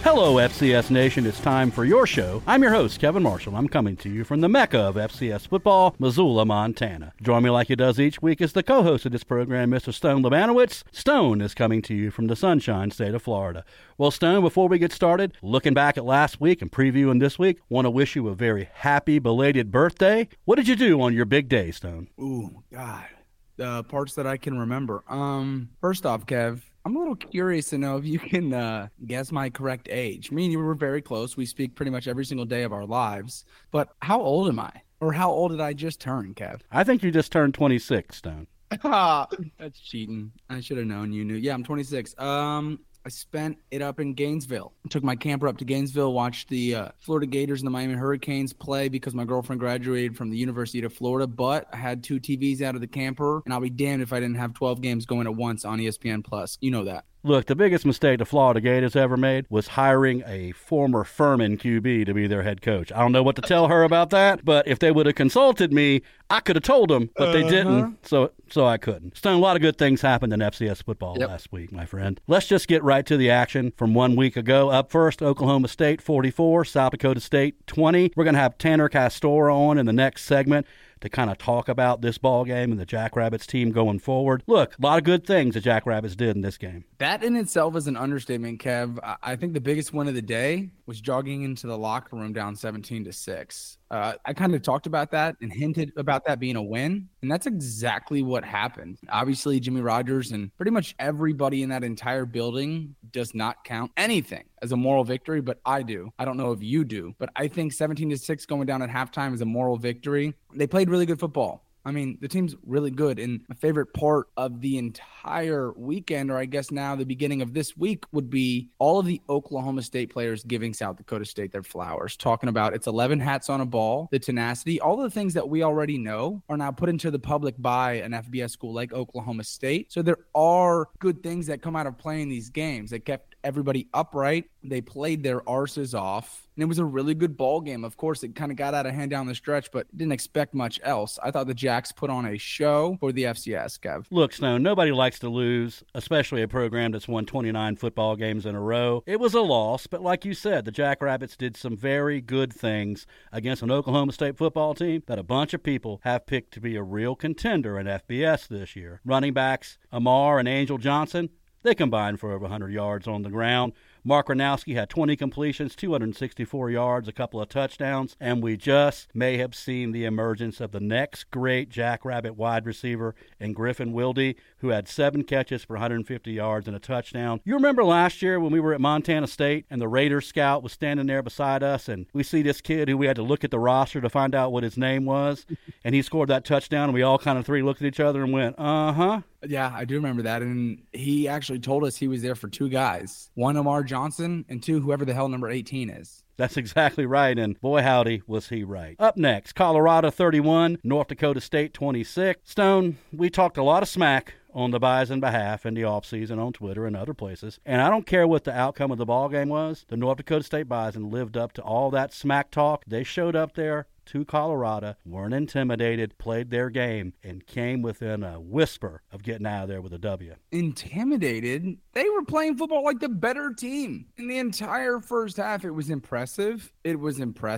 Hello, FCS Nation. It's time for your show. I'm your host, Kevin Marshall. I'm coming to you from the Mecca of FCS football, Missoula, Montana. Join me like he does each week as the co-host of this program, Mr. Stone Lebanowitz. Stone is coming to you from the Sunshine State of Florida. Well, Stone, before we get started, looking back at last week and previewing this week, want to wish you a very happy belated birthday. What did you do on your big day, Stone? Ooh, God. The parts that I can remember. First off, Kev, I'm a little curious to know if you can guess my correct age. Me and you were very close. We speak pretty much every single day of our lives. But how old am I? Or how old did I just turn, Kev? I think you just turned 26, Stone. That's cheating. I should have known you knew. Yeah, I'm 26. I spent it up in Gainesville. I took my camper up to Gainesville, watched the Florida Gators and the Miami Hurricanes play because my girlfriend graduated from the University of Florida, but I had 2 TVs out of the camper, and I'll be damned if I didn't have 12 games going at once on ESPN+. You know that. Look, the biggest mistake the Florida Gators ever made was hiring a former Furman QB to be their head coach. I don't know what to tell her about that, but if they would have consulted me, I could have told them, but they didn't, so I couldn't. Stone, a lot of good things happened in FCS football last week, my friend. Let's just get right to the action from 1 week ago. Up first, Oklahoma State 44, South Dakota State 20. We're going to have Tanner Castora on in the next segment to kind of talk about this ball game and the Jackrabbits team going forward. Look, a lot of good things the Jackrabbits did in this game. That in itself is an understatement, Kev. I think the biggest win of the day was jogging into the locker room down 17-6. I kind of talked about that and hinted about that being a win, and that's exactly what happened. Obviously, Jimmy Rogers and pretty much everybody in that entire building does not count anything as a moral victory, but I do. I don't know if you do, but I think 17-6 going down at halftime is a moral victory. They played really good football. I mean, the team's really good, and my favorite part of the entire weekend, or I guess now the beginning of this week, would be all of the Oklahoma State players giving South Dakota State their flowers, talking about it's 11 hats on a ball, the tenacity, all the things that we already know are now put into the public by an FBS school like Oklahoma State. So there are good things that come out of playing these games that kept everybody upright. They played their arses off, and it was a really good ball game. Of course, it kind of got out of hand down the stretch, but didn't expect much else. I thought the Jacks put on a show for the FCS, Kev. Look, Stone, nobody likes to lose, especially a program that's won 29 football games in a row. It was a loss, but like you said, the Jackrabbits did some very good things against an Oklahoma State football team that a bunch of people have picked to be a real contender in FBS this year. Running backs Amar and Angel Johnson, they combined for over 100 yards on the ground. Mark Ranowski had 20 completions, 264 yards, a couple of touchdowns, and we just may have seen the emergence of the next great Jackrabbit wide receiver in Griffin Wilde, who had 7 catches for 150 yards and a touchdown. You remember last year when we were at Montana State and the Raiders scout was standing there beside us, and we see this kid who we had to look at the roster to find out what his name was, and he scored that touchdown, and we all kind of looked at each other and went, uh-huh. Yeah, I do remember that, and he actually told us he was there for 2 guys. One, Amar Johnson, and 2, whoever the hell number 18 is. That's exactly right, and boy howdy was he right. Up next, Colorado 31, North Dakota State 26. Stone, we talked a lot of smack on the Bison behalf in the offseason on Twitter and other places, and I don't care what the outcome of the ball game was. The North Dakota State Bison lived up to all that smack talk. They showed up there to Colorado, weren't intimidated, played their game, and came within a whisper of getting out of there with a W. Intimidated? They were playing football like the better team. In the entire first half, it was impressive. It was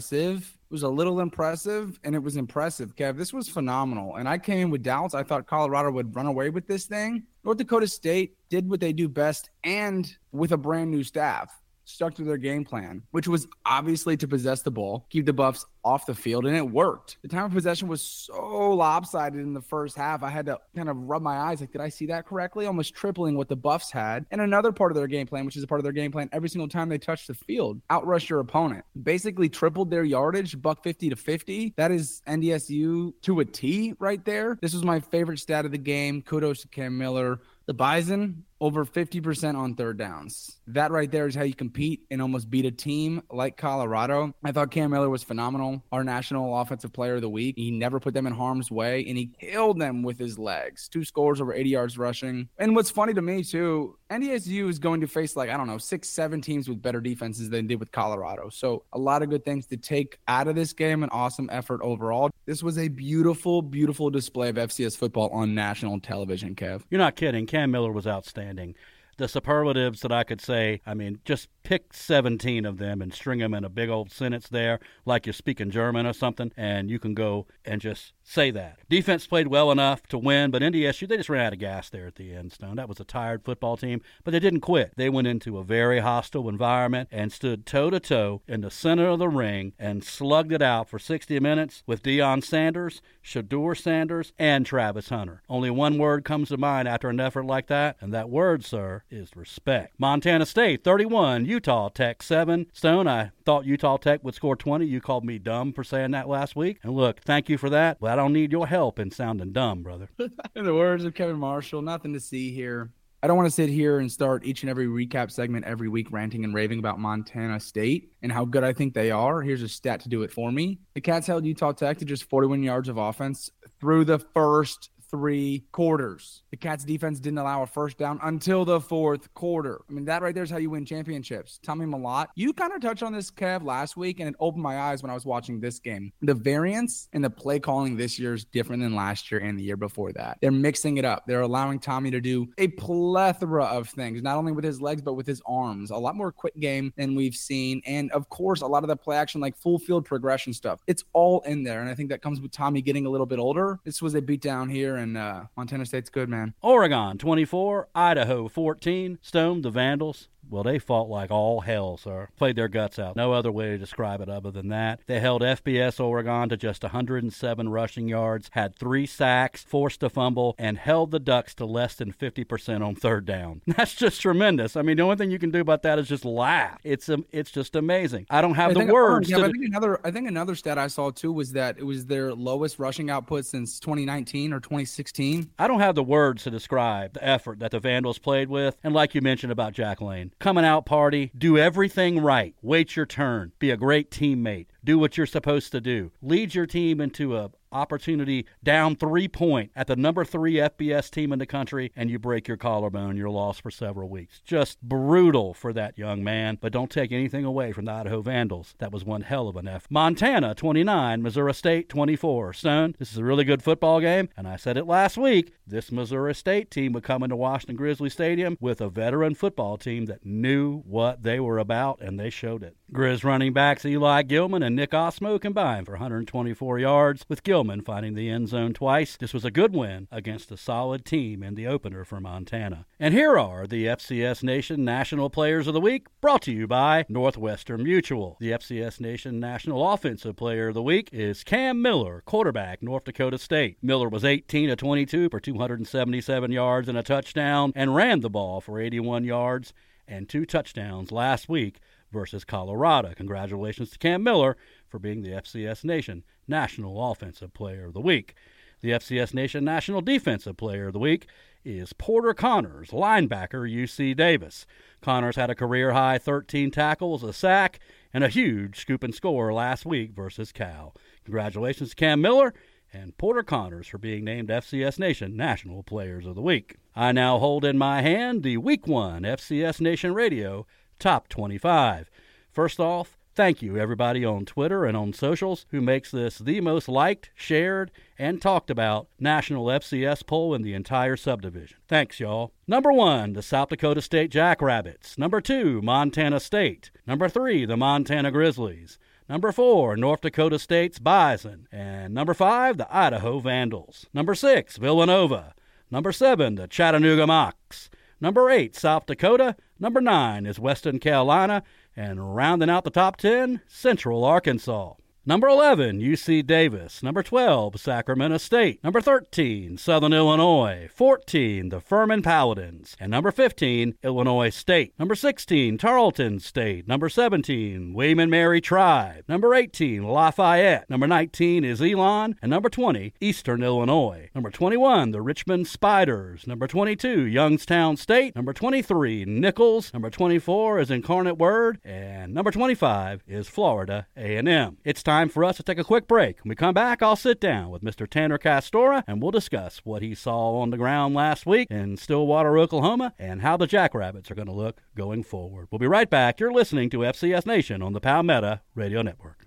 a little impressive, and it was impressive, Kev. This was phenomenal, and I came in with doubts. I thought Colorado would run away with this thing. North Dakota State did what they do best, and with a brand new staff, stuck to their game plan, which was obviously to possess the ball, keep the Buffs off the field, and it worked. The time of possession was so lopsided in the first half, I had to kind of rub my eyes like, did I see that correctly? Almost tripling what the Buffs had. And another part of their game plan, which is a part of their game plan every single time they touched the field, outrush your opponent. Basically tripled their yardage, $150 to $50. That is NDSU to a T right there. This was my favorite stat of the game. Kudos to Cam Miller. The Bison, over 50% on third downs. That right there is how you compete and almost beat a team like Colorado. I thought Cam Miller was phenomenal. Our National Offensive Player of the Week. He never put them in harm's way, and he killed them with his legs. 2 scores, over 80 yards rushing. And what's funny to me, too, NDSU is going to face 6-7 teams with better defenses than they did with Colorado. So a lot of good things to take out of this game. An awesome effort overall. This was a beautiful, beautiful display of FCS football on national television, Kev. You're not kidding. Cam Miller was outstanding. the superlatives that I could say. I mean, just pick 17 of them and string them in a big old sentence there like you're speaking German or something, and you can go and just say that. Defense played well enough to win, but NDSU, they just ran out of gas there at the end, Stone. That was a tired football team, but they didn't quit. They went into a very hostile environment and stood toe-to-toe in the center of the ring and slugged it out for 60 minutes with Deion Sanders, Shedeur Sanders, and Travis Hunter. Only one word comes to mind after an effort like that, and that word, sir, is respect. Montana State 31, Utah Tech 7. Stone, I thought Utah Tech would score 20. You called me dumb for saying that last week. And look, thank you for that, but I don't need your help in sounding dumb, brother. In the words of Kevin Marshall, nothing to see here. I don't want to sit here and start each and every recap segment every week ranting and raving about Montana State and how good I think they are. Here's a stat to do it for me. The Cats held Utah Tech to just 41 yards of offense through the first 3 quarters. The Cats defense didn't allow a first down until the 4th quarter. I mean, that right there is how you win championships. Tommy Mellott, you kind of touched on this, Kev, last week, and it opened my eyes when I was watching this game. The variance in the play calling this year is different than last year and the year before that. They're mixing it up. They're allowing Tommy to do a plethora of things, not only with his legs, but with his arms. A lot more quick game than we've seen. And of course, a lot of the play action, like full field progression stuff. It's all in there. And I think that comes with Tommy getting a little bit older. This was a beatdown here, and Montana State's good, man. Oregon 24, Idaho 14. Stone, the Vandals, well, they fought like all hell, sir. Played their guts out. No other way to describe it other than that. They held FBS Oregon to just 107 rushing yards, had 3 sacks, forced a fumble, and held the Ducks to less than 50% on 3rd down. That's just tremendous. I mean, the only thing you can do about that is just laugh. It's just amazing. I don't have the words. I think another stat I saw too was that it was their lowest rushing output since 2019 or 2016. I don't have the words to describe the effort that the Vandals played with, and like you mentioned about Jack Lane. Coming out party, do everything right, wait your turn, be a great teammate, do what you're supposed to do, lead your team into a opportunity down 3-point at the number 3 FBS team in the country, and you break your collarbone, you're lost for several weeks. Just brutal for that young man, but don't take anything away from the Idaho Vandals. That was one hell of an effort. Montana 29, Missouri State 24. Stone, this is a really good football game, and I said it last week, this Missouri State team would come into Washington Grizzly Stadium with a veteran football team that knew what they were about, and they showed it. Grizz running backs Eli Gilman and Nick Osmo combined for 124 yards, with Gilman finding the end zone twice. This was a good win against a solid team in the opener for Montana. And here are the FCS Nation National Players of the Week, brought to you by Northwestern Mutual. The FCS Nation National Offensive Player of the Week is Cam Miller, quarterback, North Dakota State. Miller was 18 of 22 for 277 yards and a touchdown, and ran the ball for 81 yards and 2 touchdowns last week versus Colorado. Congratulations to Cam Miller for being the FCS Nation National Offensive Player of the Week. The FCS Nation National Defensive Player of the Week is Porter Connors, linebacker, UC Davis. Connors had a career-high 13 tackles, a sack, and a huge scoop and score last week versus Cal. Congratulations to Cam Miller and Porter Connors for being named FCS Nation National Players of the Week. I now hold in my hand the Week 1 FCS Nation Radio Top 25. First off, thank you everybody on Twitter and on socials who makes this the most liked, shared, and talked about national FCS poll in the entire subdivision. Thanks, y'all. Number 1, the South Dakota State Jackrabbits. Number 2, Montana State. Number 3, the Montana Grizzlies. Number 4, North Dakota State's Bison. And number 5, the Idaho Vandals. Number 6, Villanova. Number 7, the Chattanooga Mocs. Number 8, South Dakota. Number 9 is Western Carolina. And rounding out the top 10, Central Arkansas. Number 11, UC Davis. Number 12, Sacramento State. Number 13, Southern Illinois. 14, the Furman Paladins. And number 15, Illinois State. Number 16, Tarleton State. Number 17, William and Mary Tribe. Number 18, Lafayette. Number 19 is Elon. And number 20, Eastern Illinois. Number 21, the Richmond Spiders. Number 22, Youngstown State. Number 23, Nichols. Number 24 is Incarnate Word. And number 25 is Florida A&M. It's time for us to take a quick break. When we come back, I'll sit down with Mr. Tanner Castora, and we'll discuss what he saw on the ground last week in Stillwater, Oklahoma, and how the Jackrabbits are going to look going forward. We'll be right back. You're listening to FCS Nation on the Palmetto Radio Network.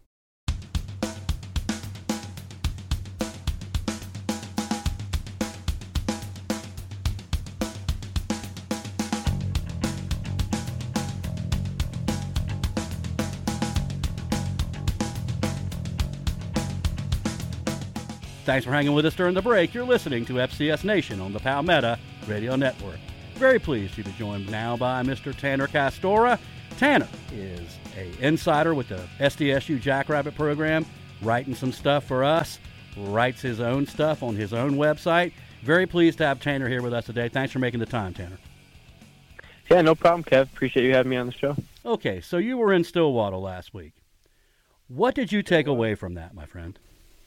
Thanks for hanging with us during the break. You're listening to FCS Nation on the Palmetto Radio Network. Very pleased to be joined now by Mr. Tanner Castora. Tanner is an insider with the SDSU Jackrabbit program, writing some stuff for us, writes his own stuff on his own website. Very pleased to have Tanner here with us today. Thanks for making the time, Tanner. Yeah, no problem, Kev. Appreciate you having me on the show. Okay, so you were in Stillwater last week. What did you take away from that, my friend?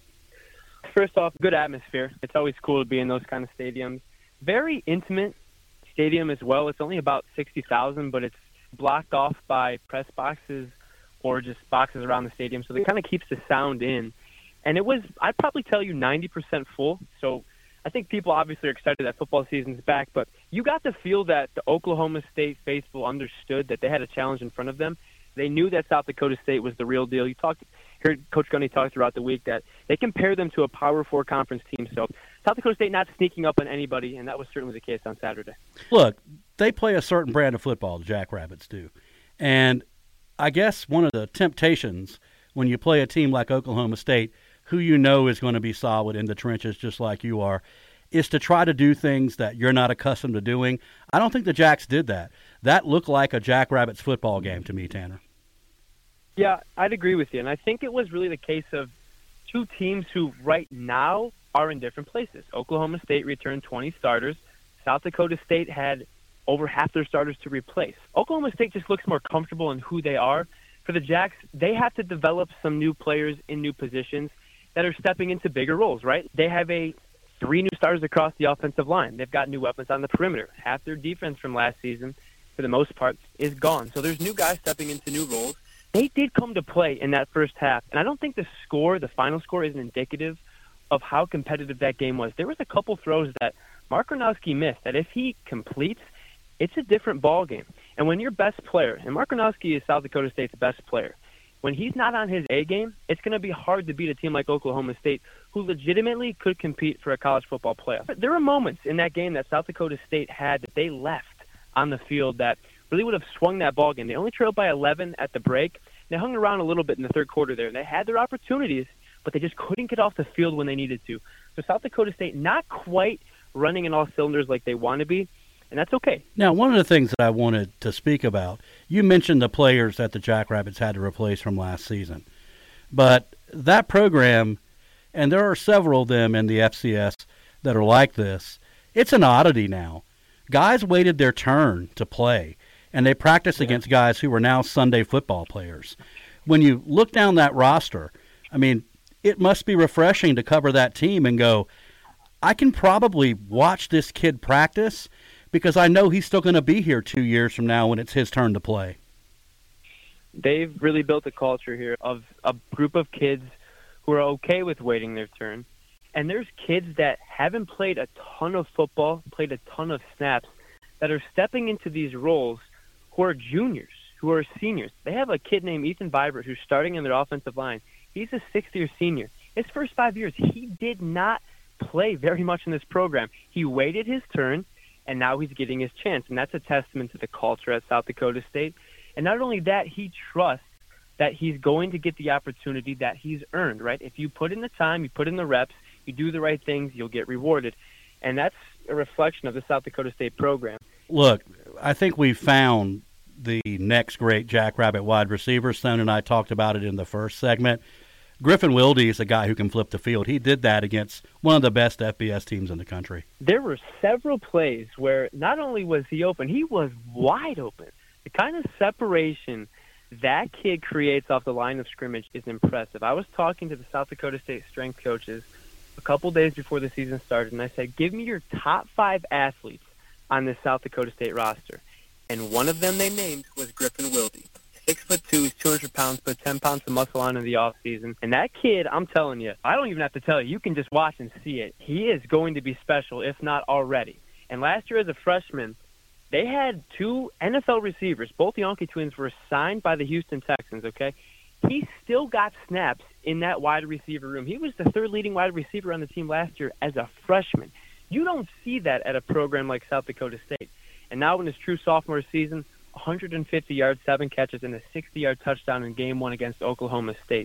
First off, good atmosphere. It's always cool to be in those kind of stadiums. Very intimate stadium as well. It's only about 60,000, but it's blocked off by press boxes or just boxes around the stadium, so it kind of keeps the sound in. And it was, I'd probably tell you, 90% full. So I think people obviously are excited that football season's back, but you got to feel that the Oklahoma State faithful understood that they had a challenge in front of them. They knew that South Dakota State was the real deal. You heard Coach Gundy talk throughout the week that they compare them to a Power 4 conference team. So South Dakota State not sneaking up on anybody, and that was certainly the case on Saturday. Look, they play a certain brand of football, the Jackrabbits do. And I guess one of the temptations when you play a team like Oklahoma State, who you know is going to be solid in the trenches just like you are, is to try to do things that you're not accustomed to doing. I don't think the Jacks did that. That looked like a Jackrabbits football game to me, Tanner. Yeah, I'd agree with you. And I think it was really the case of two teams who right now are in different places. Oklahoma State returned 20 starters. South Dakota State had over half their starters to replace. Oklahoma State just looks more comfortable in who they are. For the Jacks, they have to develop some new players in new positions that are stepping into bigger roles, right? They have 3 new starters across the offensive line. They've got new weapons on the perimeter. Half their defense from last season, for the most part, is gone. So there's new guys stepping into new roles. They did come to play in that first half, and I don't think the final score, isn't indicative of how competitive that game was. There was a couple throws that Mark Gronowski missed that if he completes, it's a different ball game. And when your best player, and Mark Gronowski is South Dakota State's best player, when he's not on his A game, it's going to be hard to beat a team like Oklahoma State, who legitimately could compete for a college football playoff. But there were moments in that game that South Dakota State had that they left on the field that really would have swung that ball game. They only trailed by 11 at the break. They hung around a little bit in the third quarter there. They had their opportunities, but they just couldn't get off the field when they needed to. So South Dakota State not quite running in all cylinders like they want to be, and that's okay. Now, one of the things that I wanted to speak about, you mentioned the players that the Jackrabbits had to replace from last season. But that program, and there are several of them in the FCS that are like this, it's an oddity now. Guys waited their turn to play, and they practiced against guys who were now Sunday football players. When you look down that roster, I mean, it must be refreshing to cover that team and go, I can probably watch this kid practice because I know he's still going to be here 2 years from now when it's his turn to play. They've really built a culture here of a group of kids who are okay with waiting their turn. And there's kids that haven't played a ton of football, played a ton of snaps, that are stepping into these roles who are juniors, who are seniors. They have a kid named Ethan Vibert who's starting in their offensive line. He's a sixth-year senior. His first 5 years, he did not play very much in this program. He waited his turn, and now he's getting his chance. And that's a testament to the culture at South Dakota State. And not only that, he trusts that he's going to get the opportunity that he's earned, right? If you put in the time, you put in the reps, you do the right things, you'll get rewarded. And that's a reflection of the South Dakota State program. Look, I think we've found the next great Jackrabbit wide receiver. Stone and I talked about it in the first segment. Griffin Wilde is a guy who can flip the field. He did that against one of the best FBS teams in the country. There were several plays where not only was he open, he was wide open. The kind of separation that kid creates off the line of scrimmage is impressive. I was talking to the South Dakota State strength coaches a couple days before the season started, and I said, give me your top 5 athletes on this South Dakota State roster. And one of them they named was Griffin Wilde. 6'2", he's 200 pounds, put 10 pounds of muscle on in the offseason. And that kid, I'm telling you, I don't even have to tell you. You can just watch and see it. He is going to be special, if not already. And last year as a freshman, they had 2 NFL receivers. Both Yonke twins were signed by the Houston Texans, okay? He still got snaps in that wide receiver room. He was the 3rd leading wide receiver on the team last year as a freshman. You don't see that at a program like South Dakota State. And now in his true sophomore season, 150 yards, 7 catches, and a 60-yard touchdown in Game 1 against Oklahoma State.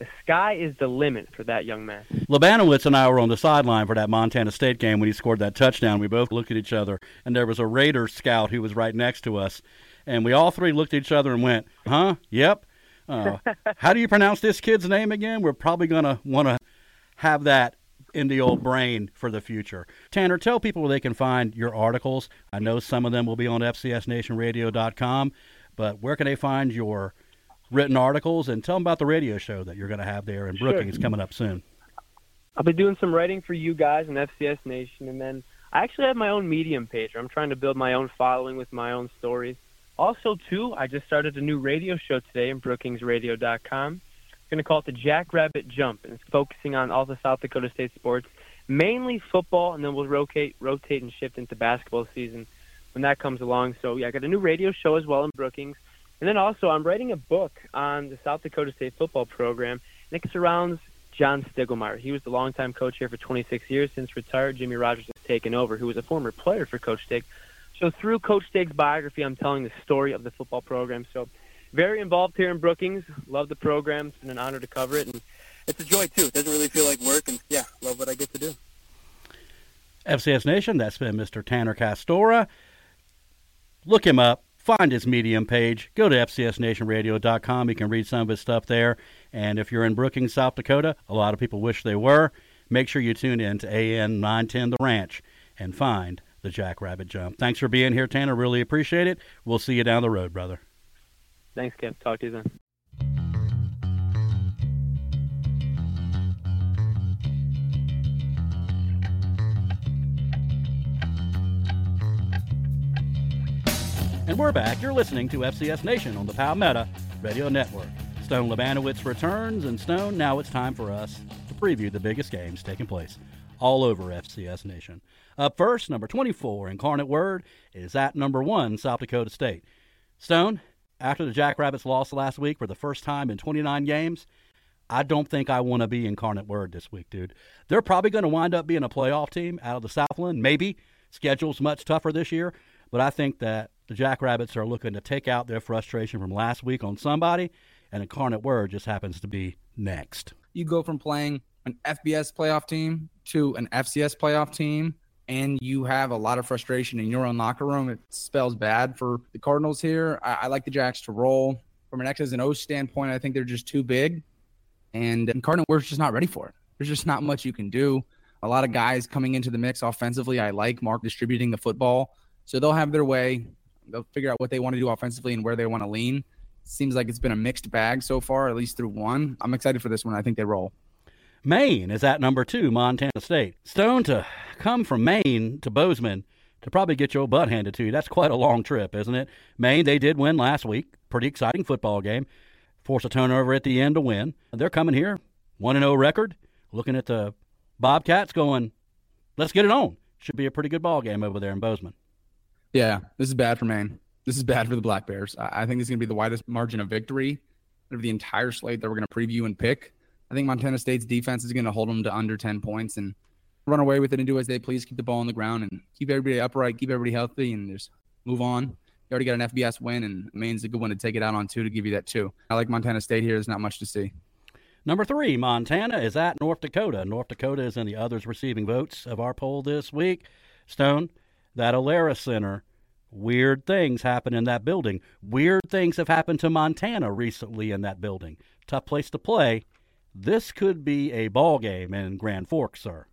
The sky is the limit for that young man. Labanowitz and I were on the sideline for that Montana State game when he scored that touchdown. We both looked at each other, and there was a Raiders scout who was right next to us. And we all three looked at each other and went, huh? Yep. How do you pronounce this kid's name again? We're probably going to want to have that in the old brain for the future. Tanner, tell people where they can find your articles. I know some of them will be on FCSNationRadio.com, but where can they find your written articles? And tell them about the radio show that you're going to have there in Brookings coming up soon. I'll be doing some writing for you guys in FCS Nation, and then I actually have my own Medium page. I'm trying to build my own following with my own stories. Also, too, I just started a new radio show today in BrookingsRadio.com. I'm going to call it the Jackrabbit Jump, and it's focusing on all the South Dakota State sports, mainly football, and then we'll rotate and shift into basketball season when that comes along. So, yeah, I got a new radio show as well in Brookings. And then also I'm writing a book on the South Dakota State football program, and it surrounds John Stiglmeyer. He was the longtime coach here for 26 years. Since retired, Jimmy Rogers has taken over, who was a former player for Coach Stig. So through Coach Stig's biography, I'm telling the story of the football program. So very involved here in Brookings. Love the program. It's been an honor to cover it, and it's a joy, too. It doesn't really feel like work, and, yeah, love what I get to do. FCS Nation, that's been Mr. Tanner Castora. Look him up. Find his Medium page. Go to FCSNationRadio.com. You can read some of his stuff there. And if you're in Brookings, South Dakota, a lot of people wish they were, make sure you tune in to AN 910 The Ranch and find the Jackrabbit Jump. Thanks for being here, Tanner. Really appreciate it. We'll see you down the road, brother. Thanks, Kev. Talk to you then. And we're back. You're listening to FCS Nation on the Palmetto Radio Network. Stone Labanowitz returns, and Stone, now it's time for us to preview the biggest games taking place all over FCS Nation. Up first, number 24, Incarnate Word, is at number 1, South Dakota State. Stone, after the Jackrabbits lost last week for the first time in 29 games, I don't think I want to be Incarnate Word this week, dude. They're probably going to wind up being a playoff team out of the Southland, maybe. Schedule's much tougher this year, but I think that the Jackrabbits are looking to take out their frustration from last week on somebody, and Incarnate Word just happens to be next. You go from playing an FBS playoff team to an FCS playoff team, and you have a lot of frustration in your own locker room. It spells bad for the Cardinals here. I like the Jacks to roll. From an X's and O's standpoint, I think they're just too big, and Incarnate Word's just not ready for it. There's just not much you can do. A lot of guys coming into the mix offensively. I like Mark distributing the football, so they'll have their way. They'll figure out what they want to do offensively and where they want to lean. Seems like it's been a mixed bag so far, at least through one. I'm excited for this one. I think they roll. Maine is at number 2, Montana State. Stone, to come from Maine to Bozeman to probably get your butt handed to you, that's quite a long trip, isn't it? Maine, they did win last week. Pretty exciting football game. Forced a turnover at the end to win. They're coming here, 1-0 record, looking at the Bobcats going, let's get it on. Should be a pretty good ball game over there in Bozeman. Yeah, this is bad for Maine. This is bad for the Black Bears. I think this is going to be the widest margin of victory of the entire slate that we're going to preview and pick. I think Montana State's defense is going to hold them to under 10 points and run away with it and do as they please, keep the ball on the ground and keep everybody upright, keep everybody healthy, and just move on. You already got an FBS win, and Maine's a good one to take it out on, too, to give you that, too. I like Montana State here. There's not much to see. Number 3, Montana is at North Dakota. North Dakota is in the others receiving votes of our poll this week. Stone, that Alara Center, weird things happen in that building. Weird things have happened to Montana recently in that building. Tough place to play. This could be a ball game in Grand Forks, sir.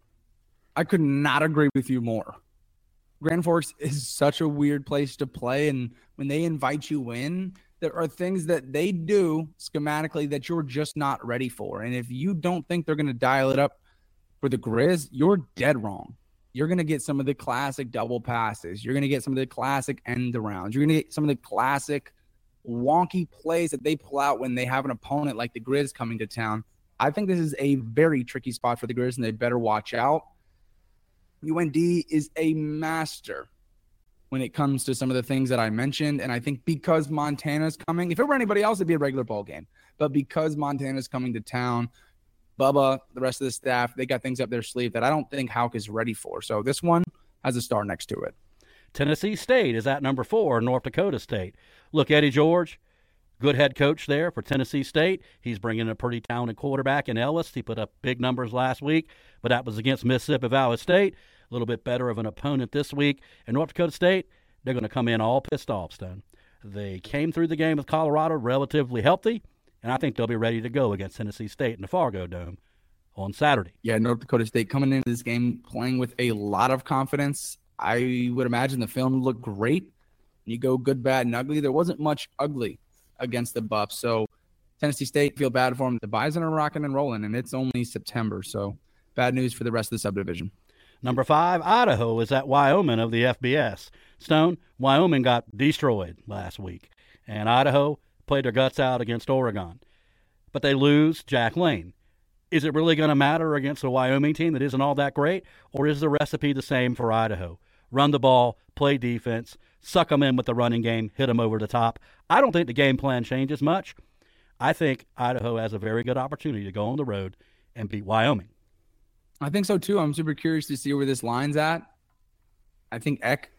I could not agree with you more. Grand Forks is such a weird place to play, and when they invite you in, there are things that they do schematically that you're just not ready for. And if you don't think they're going to dial it up for the Grizz, you're dead wrong. You're going to get some of the classic double passes. You're going to get some of the classic end arounds. You're going to get some of the classic wonky plays that they pull out when they have an opponent like the Grizz coming to town. I think this is a very tricky spot for the Grizz, and they better watch out. UND is a master when it comes to some of the things that I mentioned, and I think because Montana's coming, if it were anybody else, it'd be a regular ball game. But because Montana's coming to town, Bubba, the rest of the staff, they got things up their sleeve that I don't think Houck is ready for. So this one has a star next to it. Tennessee State is at number 4, North Dakota State. Look, Eddie George, Good head coach there for Tennessee State. He's bringing a pretty talented quarterback in Ellis. He put up big numbers last week, but that was against Mississippi Valley State. A little bit better of an opponent this week. And North Dakota State, they're going to come in all pissed off, Stone. They came through the game with Colorado relatively healthy, and I think they'll be ready to go against Tennessee State in the Fargo Dome on Saturday. Yeah, North Dakota State coming into this game playing with a lot of confidence. I would imagine the film looked great. You go good, bad, and ugly. There wasn't much ugly against the Buffs. So Tennessee State, feel bad for them. The Bison are rocking and rolling, and it's only September. So bad news for the rest of the subdivision. Number 5, Idaho is at Wyoming of the FBS. Stone, Wyoming got destroyed last week, and Idaho played their guts out against Oregon. But they lose Jack Lane. Is it really going to matter against a Wyoming team that isn't all that great, or is the recipe the same for Idaho? Run the ball, play defense, suck them in with the running game, hit them over the top. I don't think the game plan changes much. I think Idaho has a very good opportunity to go on the road and beat Wyoming. I think so, too. I'm super curious to see where this line's at. I think Eck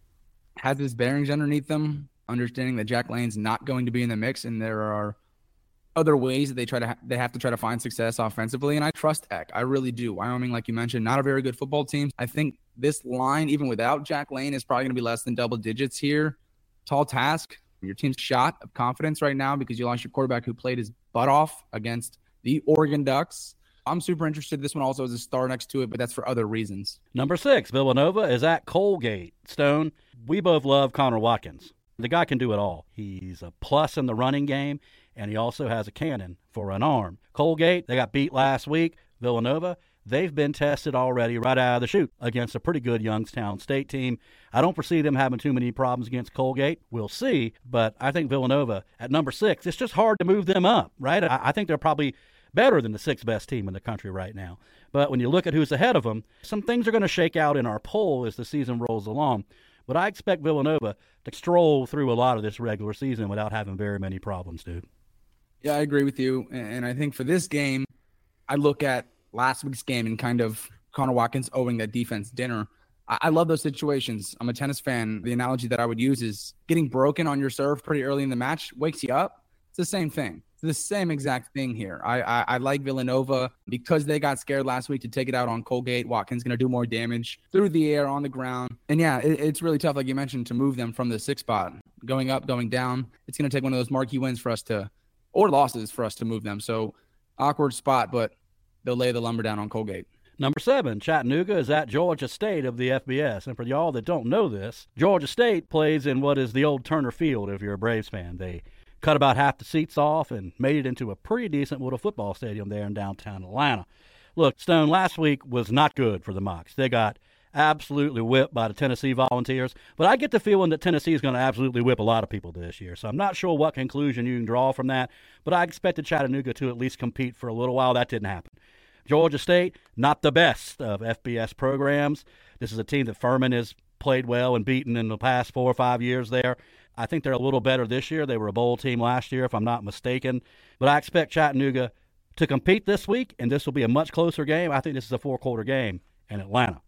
has his bearings underneath them, understanding that Jack Lane's not going to be in the mix, and there are other ways that they have to try to find success offensively, and I trust Eck. I really do. Wyoming, like you mentioned, not a very good football team. I think this line, even without Jack Lane, is probably going to be less than double digits here. Tall task. Your team's shot of confidence right now because you lost your quarterback who played his butt off against the Oregon Ducks. I'm super interested. This one also has a star next to it, but that's for other reasons. Number 6, Villanova is at Colgate. Stone, we both love Connor Watkins. The guy can do it all. He's a plus in the running game, and he also has a cannon for an arm. Colgate, they got beat last week. Villanova, they've been tested already right out of the chute against a pretty good Youngstown State team. I don't foresee them having too many problems against Colgate. We'll see, but I think Villanova at number 6, it's just hard to move them up, right? I think they're probably better than the 6th best team in the country right now. But when you look at who's ahead of them, some things are going to shake out in our poll as the season rolls along. But I expect Villanova to stroll through a lot of this regular season without having very many problems, dude. Yeah, I agree with you. And I think for this game, I look at last week's game and kind of Connor Watkins owing that defense dinner. I love those situations. I'm a tennis fan. The analogy that I would use is getting broken on your serve pretty early in the match wakes you up. It's the same thing. It's the same exact thing here. I like Villanova because they got scared last week to take it out on Colgate. Watkins going to do more damage through the air, on the ground. And yeah, it's really tough, like you mentioned, to move them from the 6th spot. Going up, going down. It's going to take one of those marquee wins for us to, or losses for us to move them. So awkward spot, but they'll lay the lumber down on Colgate. Number 7, Chattanooga is at Georgia State of the FBS. And for y'all that don't know this, Georgia State plays in what is the old Turner Field if you're a Braves fan. They cut about half the seats off and made it into a pretty decent little football stadium there in downtown Atlanta. Look, Stone, last week was not good for the Mocs. They got absolutely whipped by the Tennessee Volunteers, but I get the feeling that Tennessee is going to absolutely whip a lot of people this year. So I'm not sure what conclusion you can draw from that, but I expected Chattanooga to at least compete for a little while. That didn't happen. Georgia State, not the best of FBS programs. This is a team that Furman has played well and beaten in the past 4 or 5 years there. I think they're a little better this year. They were a bowl team last year, if I'm not mistaken. But I expect Chattanooga to compete this week, and this will be a much closer game. I think this is a 4-quarter game in Atlanta.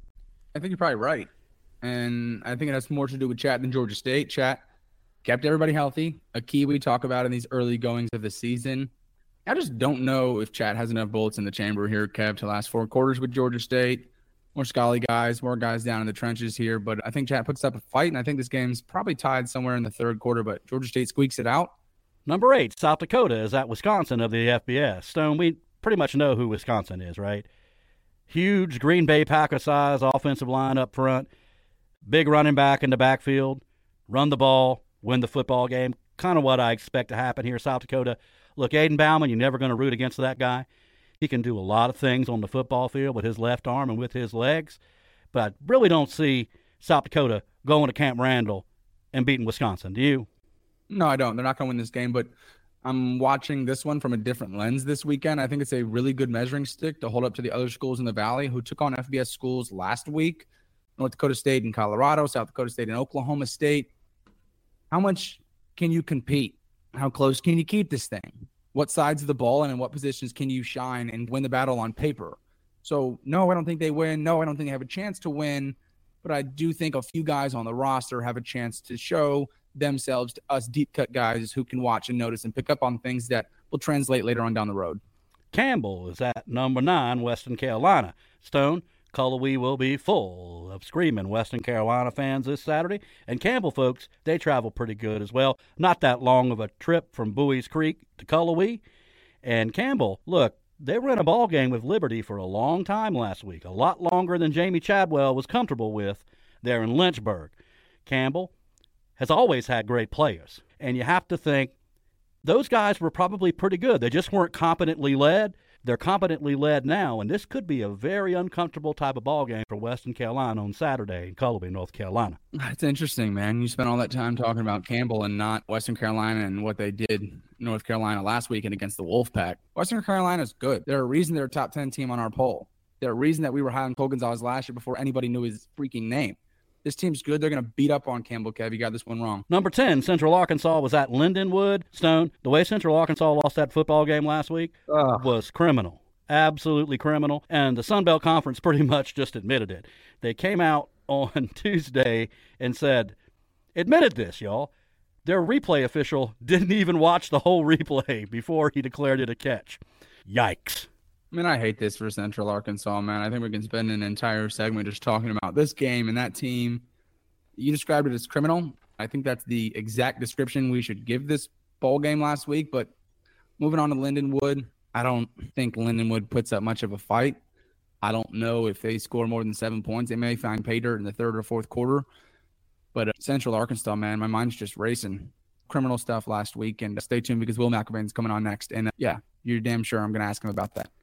I think you're probably right. And I think it has more to do with Chat than Georgia State. Chat kept everybody healthy, a key we talk about in these early goings of the season. I just don't know if Chat has enough bullets in the chamber here, Kev, to last 4 quarters with Georgia State. More Scully guys, more guys down in the trenches here. But I think Chat puts up a fight, and I think this game's probably tied somewhere in the 3rd quarter, but Georgia State squeaks it out. Number 8, South Dakota is at Wisconsin of the FBS. Stone, we pretty much know who Wisconsin is, right? Huge Green Bay Packer-size offensive line up front, big running back in the backfield, run the ball, win the football game. Kind of what I expect to happen here. South Dakota, look, Aiden Bauman, you're never going to root against that guy. He can do a lot of things on the football field with his left arm and with his legs, but I really don't see South Dakota going to Camp Randall and beating Wisconsin. Do you? No, I don't. They're not going to win this game, but I'm watching this one from a different lens this weekend. I think it's a really good measuring stick to hold up to the other schools in the Valley who took on FBS schools last week. North Dakota State and Colorado, South Dakota State and Oklahoma State. How much can you compete? How close can you keep this thing? What sides of the ball and in what positions can you shine and win the battle on paper? So, no, I don't think they win. No, I don't think they have a chance to win. But I do think a few guys on the roster have a chance to show themselves to us deep cut guys who can watch and notice and pick up on things that will translate later on down the road. Campbell is at number 9, Western Carolina. Stone, Cullowhee will be full of screaming Western Carolina fans this Saturday. And Campbell folks, they travel pretty good as well. Not that long of a trip from Bowie's Creek to Cullowhee. And Campbell, look, they were in a ball game with Liberty for a long time last week, a lot longer than Jamie Chadwell was comfortable with there in Lynchburg. Campbell has always had great players, and you have to think those guys were probably pretty good. They just weren't competently led. They're competently led now, and this could be a very uncomfortable type of ball game for Western Carolina on Saturday in Cullowhee, North Carolina. It's interesting, man. You spent all that time talking about Campbell and not Western Carolina and what they did in North Carolina last weekend against the Wolfpack. Western Carolina's good. They're a reason they're a top 10 team on our poll. They're a reason that we were high on Cole Gonzalez last year before anybody knew his freaking name. This team's good. They're going to beat up on Campbell, Kev. You got this one wrong. Number 10, Central Arkansas was at Lindenwood. Stone, the way Central Arkansas lost that football game last week was criminal. Absolutely criminal. And the Sun Belt Conference pretty much just admitted it. They came out on Tuesday and admitted this, y'all. Their replay official didn't even watch the whole replay before he declared it a catch. Yikes. I mean, I hate this for Central Arkansas, man. I think we can spend an entire segment just talking about this game and that team. You described it as criminal. I think that's the exact description we should give this bowl game last week. But moving on to Lindenwood, I don't think Lindenwood puts up much of a fight. I don't know if they score more than 7 points. They may find pay dirt in the third or fourth quarter. But Central Arkansas, man, my mind's just racing. Criminal stuff last week. And stay tuned because Will McElvain's coming on next. And yeah, you're damn sure I'm going to ask him about that.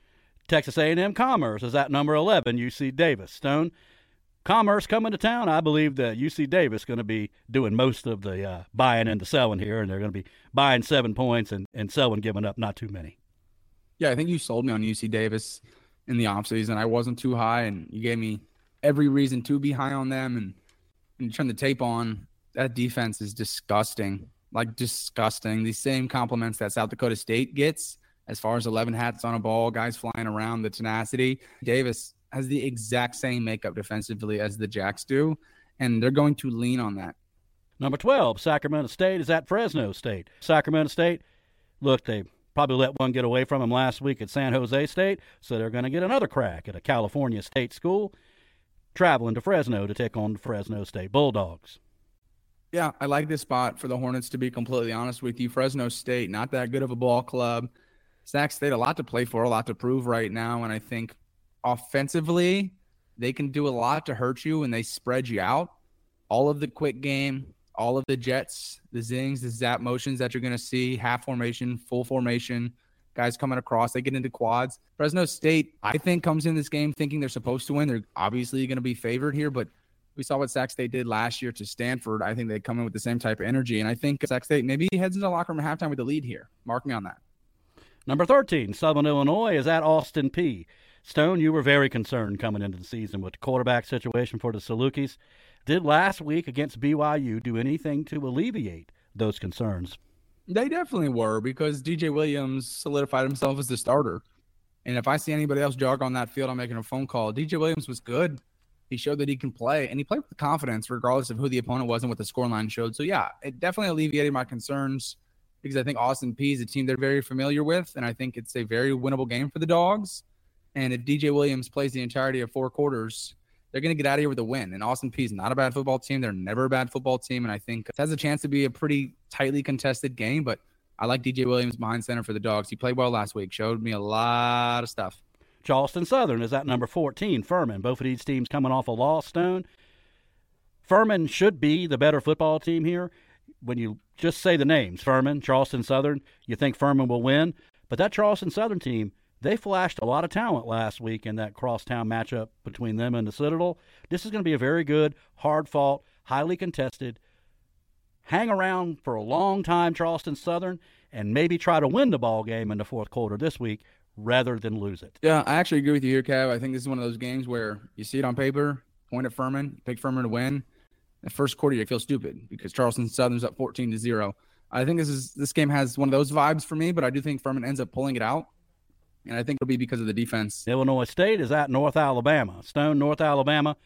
Texas A&M Commerce is at number 11, UC Davis. Stone, Commerce coming to town. I believe that UC Davis is going to be doing most of the buying and the selling here, and they're going to be buying 7 points and selling, giving up not too many. Yeah, I think you sold me on UC Davis in the offseason. I wasn't too high, and you gave me every reason to be high on them. And when you turn the tape on, that defense is disgusting, like disgusting. These same compliments that South Dakota State gets as far as 11 hats on a ball, guys flying around, the tenacity. Davis has the exact same makeup defensively as the Jacks do, and they're going to lean on that. Number 12, Sacramento State is at Fresno State. Sacramento State, look, they probably let one get away from them last week at San Jose State, so they're going to get another crack at a California State school, traveling to Fresno to take on the Fresno State Bulldogs. Yeah, I like this spot for the Hornets, to be completely honest with you. Fresno State, not that good of a ball club. Sac State, a lot to play for, a lot to prove right now, and I think offensively they can do a lot to hurt you when they spread you out. All of the quick game, all of the jets, the zings, the zap motions that you're going to see, half formation, full formation, guys coming across, they get into quads. Fresno State, I think, comes in this game thinking they're supposed to win. They're obviously going to be favored here, but we saw what Sac State did last year to Stanford. I think they come in with the same type of energy, and I think Sac State maybe heads into the locker room at halftime with the lead here. Mark me on that. Number 13, Southern Illinois is at Austin Peay. Stone, you were very concerned coming into the season with the quarterback situation for the Salukis. Did last week against BYU do anything to alleviate those concerns? They definitely were, because DJ Williams solidified himself as the starter. And if I see anybody else jog on that field, I'm making a phone call. DJ Williams was good. He showed that he can play, and he played with confidence regardless of who the opponent was and what the scoreline showed. So, yeah, it definitely alleviated my concerns, because I think Austin Peay is a team they're very familiar with, and I think it's a very winnable game for the Dogs. And if DJ Williams plays the entirety of 4 quarters, they're going to get out of here with a win. And Austin Peay is not a bad football team. They're never a bad football team, and I think it has a chance to be a pretty tightly contested game, but I like DJ Williams behind center for the Dogs. He played well last week, showed me a lot of stuff. Charleston Southern is at number 14, Furman. Both of these teams coming off a loss, Stone. Furman should be the better football team here. When you just say the names, Furman, Charleston Southern, you think Furman will win. But that Charleston Southern team, they flashed a lot of talent last week in that crosstown matchup between them and the Citadel. This is going to be a very good, hard-fought, highly contested, hang around for a long time Charleston Southern, and maybe try to win the ball game in the fourth quarter this week rather than lose it. Yeah, I actually agree with you here, Kev. I think this is one of those games where you see it on paper, point at Furman, pick Furman to win. The first quarter, you feel stupid because Charleston Southern's up 14-0. I think this game has one of those vibes for me, but I do think Furman ends up pulling it out, and I think it'll be because of the defense. Illinois State is at North Alabama. Stone, North Alabama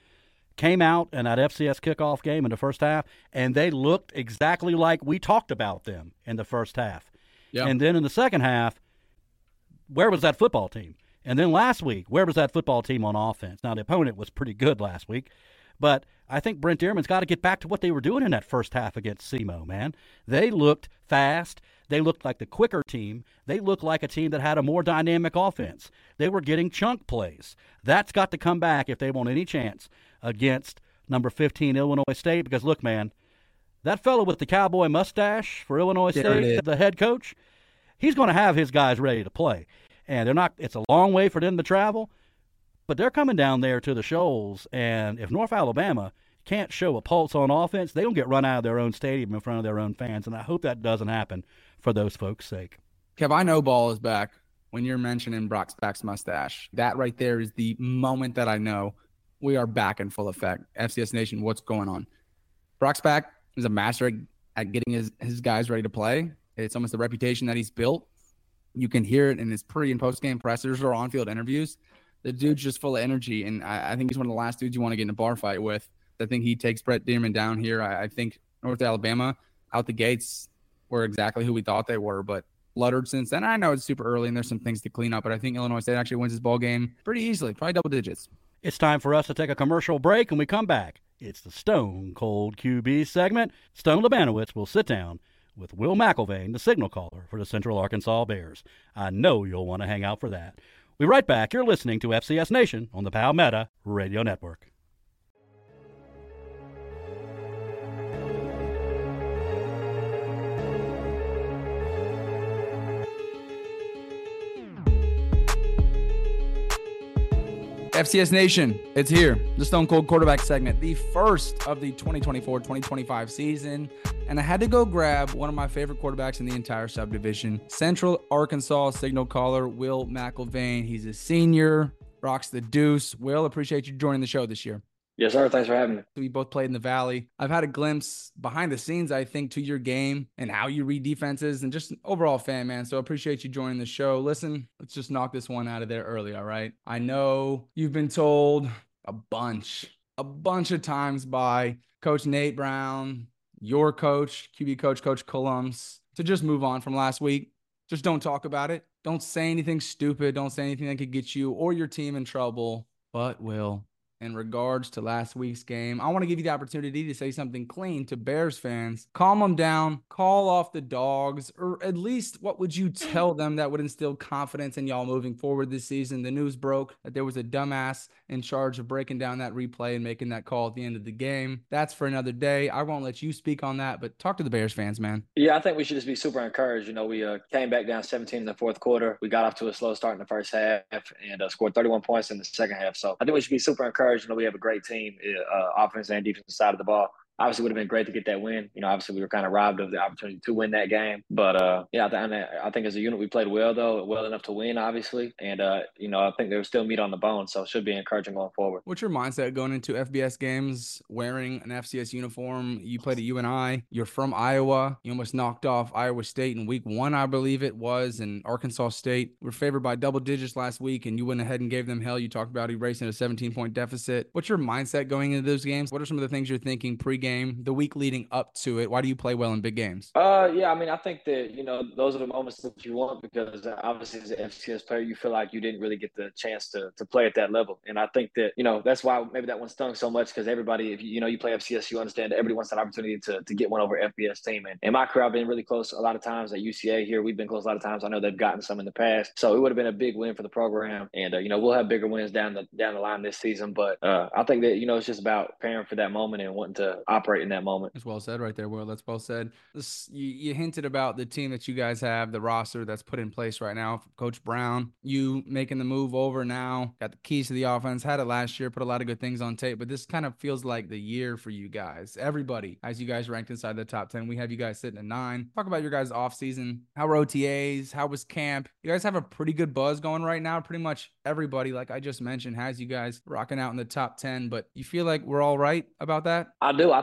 came out in that FCS kickoff game in the first half, and they looked exactly like we talked about them in the first half. Yeah. And then in the second half, where was that football team? And then last week, where was that football team on offense? Now, the opponent was pretty good last week, but I think Brent Dearmon's got to get back to what they were doing in that first half against SEMO, man. They looked fast. They looked like the quicker team. They looked like a team that had a more dynamic offense. They were getting chunk plays. That's got to come back if they want any chance against number 15 Illinois State, because, look, man, that fellow with the cowboy mustache for Illinois State, the head coach, he's going to have his guys ready to play. And they're not. It's a long way for them to travel, but they're coming down there to the Shoals, and if North Alabama can't show a pulse on offense, they don't get run out of their own stadium in front of their own fans, and I hope that doesn't happen for those folks' sake. Kev, I know ball is back when you're mentioning Brock's mustache. That right there is the moment that I know we are back in full effect. FCS Nation, what's going on? Brock's back. He's a master at getting his guys ready to play. It's almost the reputation that he's built. You can hear it in his pre- and post-game pressers or on-field interviews. The dude's just full of energy, and I think he's one of the last dudes you want to get in a bar fight with. I think he takes Brent Dearmon down here. I think North Alabama out the gates were exactly who we thought they were, but fluttered since then. I know it's super early and there's some things to clean up, but I think Illinois State actually wins this ball game pretty easily, probably double digits. It's time for us to take a commercial break, and we come back. It's the Stone Cold QB segment. Stone Labanowitz will sit down with Will McElvain, the signal caller for the Central Arkansas Bears. I know you'll want to hang out for that. We'll be right back. You're listening to FCS Nation on the Palmetto Radio Network. FCS Nation, it's here. The Stone Cold Quarterback segment, the first of the 2024-2025 season. And I had to go grab one of my favorite quarterbacks in the entire subdivision, Central Arkansas signal caller, Will McElvain. He's a senior, rocks the deuce. Will, appreciate you joining the show this year. Yes, sir. Thanks for having me. We both played in the Valley. I've had a glimpse behind the scenes, I think, to your game and how you read defenses and just an overall fan, man. So I appreciate you joining the show. Listen, let's just knock this one out of there early, all right? I know you've been told a bunch of times by Coach Nate Brown, your coach, QB coach, Coach Cullums, to just move on from last week. Just don't talk about it. Don't say anything stupid. Don't say anything that could get you or your team in trouble. But, Will, in regards to last week's game, I want to give you the opportunity to say something clean to Bears fans. Calm them down, call off the dogs, or at least what would you tell them that would instill confidence in y'all moving forward this season? The news broke that there was a dumbass in charge of breaking down that replay and making that call at the end of the game. That's for another day. I won't let you speak on that, but talk to the Bears fans, man. Yeah, I think we should just be super encouraged. You know, we came back down 17 in the fourth quarter. We got off to a slow start in the first half and scored 31 points in the second half. So I think we should be super encouraged. You know, we have a great team, offense and defensive side of the ball. Obviously, it would have been great to get that win. You know, obviously, we were kind of robbed of the opportunity to win that game. But, yeah, I think as a unit, we played well, though, well enough to win, obviously. And, you know, I think there was still meat on the bone, so it should be encouraging going forward. What's your mindset going into FBS games, wearing an FCS uniform? You played at UNI. You're from Iowa. You almost knocked off Iowa State in week 1, I believe it was, and Arkansas State were favored by double digits last week, and you went ahead and gave them hell. You talked about erasing a 17-point deficit. What's your mindset going into those games? What are some of the things you're thinking pregame, the week leading up to it? Why do you play well in big games? Yeah, I mean, I think that, you know, those are the moments that you want because obviously as an FCS player, you feel like you didn't really get the chance to play at that level. And I think that, you know, that's why maybe that one stung so much because everybody, if you know, you play FCS, you understand that everybody wants that opportunity to get one over FBS team. And in my career, I've been really close a lot of times at UCA here. We've been close a lot of times. I know they've gotten some in the past. So it would have been a big win for the program. And, you know, we'll have bigger wins down the line this season. But I think that, you know, it's just about preparing for that moment and wanting to operate in that moment. That's well said right there, Will. That's well said. You hinted about the team that you guys have, the roster that's put in place right now. Coach Brown, you making the move over now, got the keys to the offense, had it last year, put a lot of good things on tape, but this kind of feels like the year for you guys. Everybody has you guys ranked inside the top 10. We have you guys sitting at 9. Talk about your guys' offseason. How were OTAs? How was camp? You guys have a pretty good buzz going right now. Pretty much everybody, like I just mentioned, has you guys rocking out in the top 10, but you feel like we're all right about that? I do. I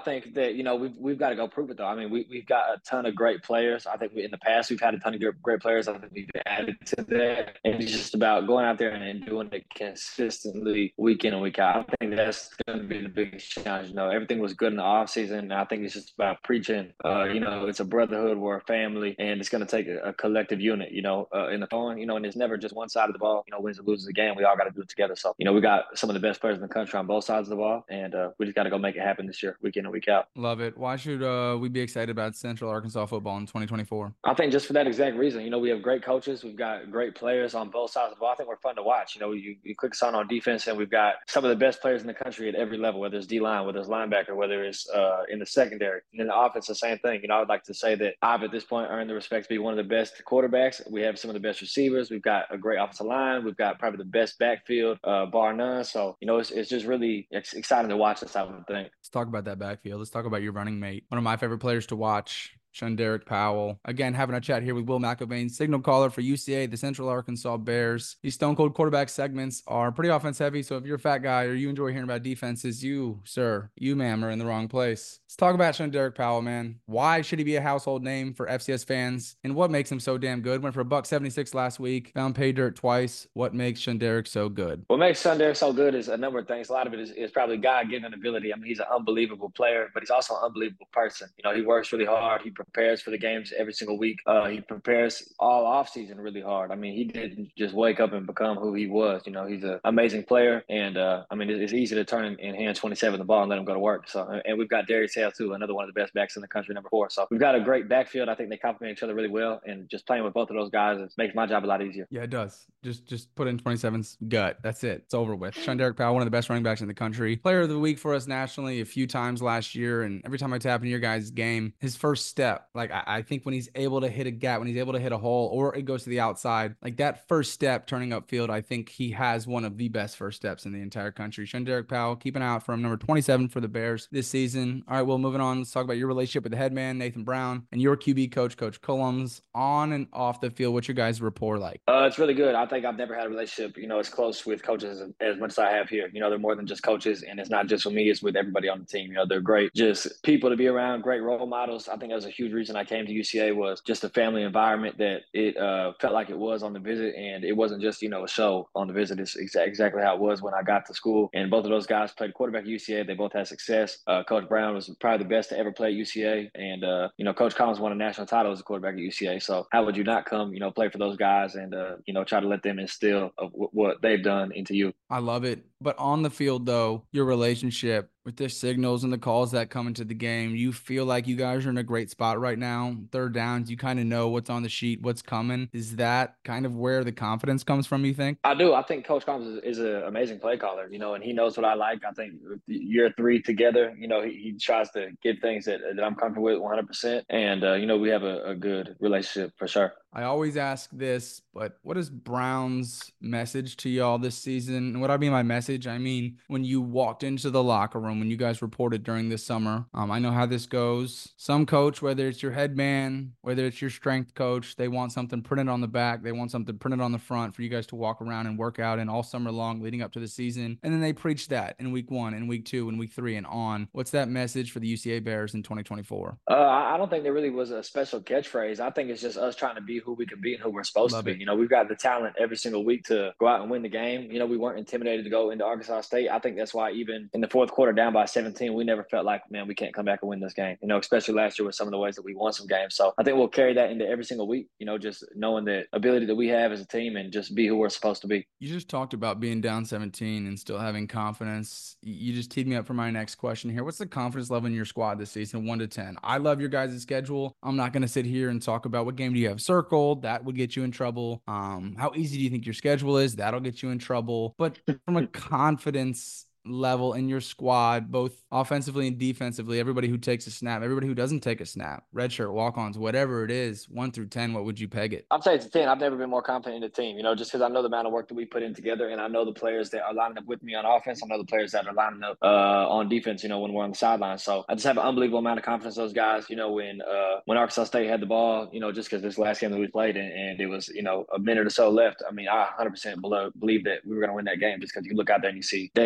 think that, we've got to go prove it, though. I mean, we've got a ton of great players. I think in the past, we've had a ton of great players. I think we've added to that. And it's just about going out there and doing it consistently week in and week out. I think that's going to be the biggest challenge. Everything was good in the offseason. And I think it's just about preaching. It's a brotherhood, we're a family, and it's going to take a collective unit, in the phone, and it's never just one side of the ball, wins or loses a game. We all got to do it together. So, we got some of the best players in the country on both sides of the ball, and we just got to go make it happen this year, week in and week out. Love it. Why should we be excited about Central Arkansas football in 2024? I think just for that exact reason. We have great coaches. We've got great players on both sides of the ball. I think we're fun to watch. You click us on defense, and we've got some of the best players in the country at every level, whether it's D-line, whether it's linebacker, whether it's in the secondary. And in the offense, the same thing. I would like to say that I've, at this point, earned the respect to be one of the best quarterbacks. We have some of the best receivers. We've got a great offensive line. We've got probably the best backfield, bar none. So, it's just really exciting to watch this type of thing. Let's talk about that backfield. Let's talk about your running mate. One of my favorite players to watch, Shunderick Powell. Again, having a chat here with Will McIlvaine, signal caller for UCA, the Central Arkansas Bears. These Stone Cold quarterback segments are pretty offense heavy, so if you're a fat guy or you enjoy hearing about defenses, you, ma'am, are in the wrong place. Let's talk about Shunderick Powell, man. Why should he be a household name for FCS fans, and what makes him so damn good? Went for $176 last week, found pay dirt twice. What makes Shunderick so good? What makes Shunderick so good is a number of things. A lot of it is probably God-given ability. I mean, he's an unbelievable player, but he's also an unbelievable person. He works really hard. He prepares for the games every single week. He prepares all offseason really hard. I mean, he didn't just wake up and become who he was. He's an amazing player, and it's easy to turn and hand 27 the ball and let him go to work. So, and we've got Darius Hale too, another one of the best backs in the country, number 4. So we've got a great backfield. I think they complement each other really well, and just playing with both of those guys makes my job a lot easier. Yeah, it does. Just put in 27's gut. That's it. It's over with. Shunderick Powell, one of the best running backs in the country. Player of the week for us nationally a few times last year, and every time I tap into your guys' game, his first step, I think when he's able to hit a gap, when he's able to hit a hole, or it goes to the outside, that first step turning upfield, I think he has one of the best first steps in the entire country. Shunderick Powell, keep an eye out for him, number 27 for the Bears this season. All right, well, moving on, let's talk about your relationship with the head man, Nathan Brown, and your QB coach, Coach Cullums, on and off the field. What's your guys' rapport like? It's really good. I think I've never had a relationship, as close with coaches as much as I have here. They're more than just coaches, and it's not just with me, it's with everybody on the team. They're great, just people to be around, great role models. I think that was a huge reason I came to UCA, was just the family environment that it felt like it was on the visit, and it wasn't just a show on the visit. It's exactly how it was when I got to school. And both of those guys played quarterback at UCA. They both had success. Coach Brown was probably the best to ever play at UCA, and Coach Collins won a national title as a quarterback at UCA. So how would you not come play for those guys and try to let them instill of what they've done into you? I love it. But on the field, though, your relationship with the signals and the calls that come into the game, you feel like you guys are in a great spot right now. Third downs, you kind of know what's on the sheet, what's coming. Is that kind of where the confidence comes from, you think? I do. I think Coach Collins is an amazing play caller, and he knows what I like. I think year 3 together, he tries to give things that I'm comfortable with 100%. And, we have a good relationship for sure. I always ask this, but what is Brown's message to y'all this season? And what I mean by message, I mean when you walked into the locker room, when you guys reported during this summer. I know how this goes. Some coach, whether it's your head man, whether it's your strength coach, they want something printed on the back. They want something printed on the front for you guys to walk around and work out in all summer long leading up to the season. And then they preach that in week 1, in week 2, in week 3, and on. What's that message for the UCA Bears in 2024? I don't think there really was a special catchphrase. I think it's just us trying to be who we can be and who we're supposed to be. We've got the talent every single week to go out and win the game. We weren't intimidated to go into Arkansas State. I think that's why even in the fourth quarter down by 17, we never felt like, man, we can't come back and win this game, especially last year with some of the ways that we won some games. So I think we'll carry that into every single week, just knowing the ability that we have as a team and just be who we're supposed to be. You just talked about being down 17 and still having confidence. You just teed me up for my next question here. What's the confidence level in your squad this season, 1 to 10? I love your guys' schedule. I'm not going to sit here and talk about what game do you have circled. That would get you in trouble. How easy do you think your schedule is? That'll get you in trouble. But from a confidence level in your squad, both offensively and defensively, everybody who takes a snap, everybody who doesn't take a snap, redshirt, walk-ons, whatever it is, 1 through 10, what would you peg it? I'd say it's a 10. I've never been more confident in the team, just because I know the amount of work that we put in together, and I know the players that are lining up with me on offense. I know the players that are lining up on defense, when we're on the sideline. So I just have an unbelievable amount of confidence in those guys, when Arkansas State had the ball, just because this last game that we played and it was, a minute or so left. I mean, I 100% believe that we were going to win that game just because you look out there and you see David, you see